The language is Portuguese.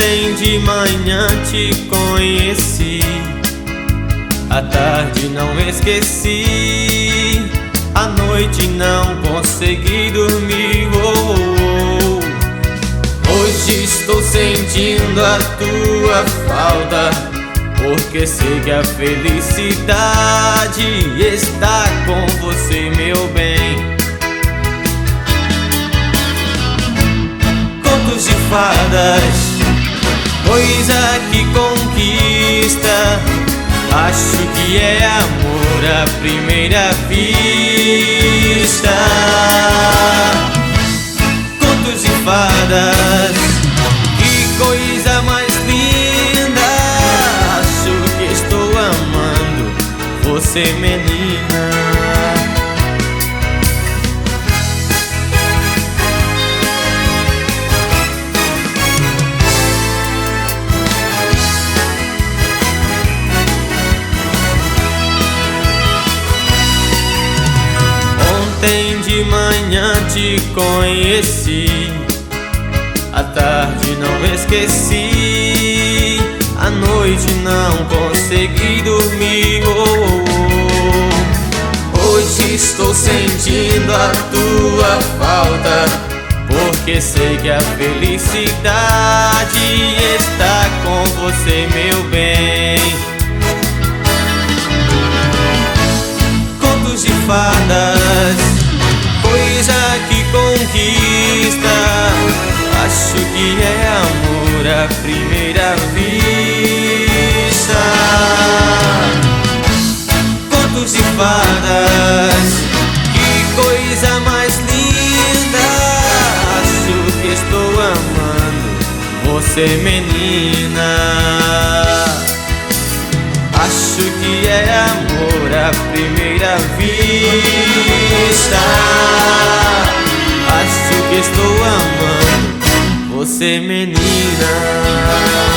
Ontem de manhã te conheci, à tarde não esqueci, à noite não consegui dormir. Hoje estou sentindo a tua falta, porque sei que a felicidade está com você, meu bem. Contos de fadas, coisa que conquista, acho que é amor à primeira vista. Contos de fadas, que coisa mais linda, acho que estou amando você, menina. Ontem de manhã te conheci, à tarde não esqueci, à noite não consegui dormir. Hoje estou sentindo a tua falta, porque sei que a felicidade está com você, meu bem. Contos de fadas, coisa que conquista, acho que é amor à primeira vista. Contos de fadas, que coisa mais linda, acho que estou amando você, menina. Acho que é amor à primeira vista. Acho que estou amando você, menina.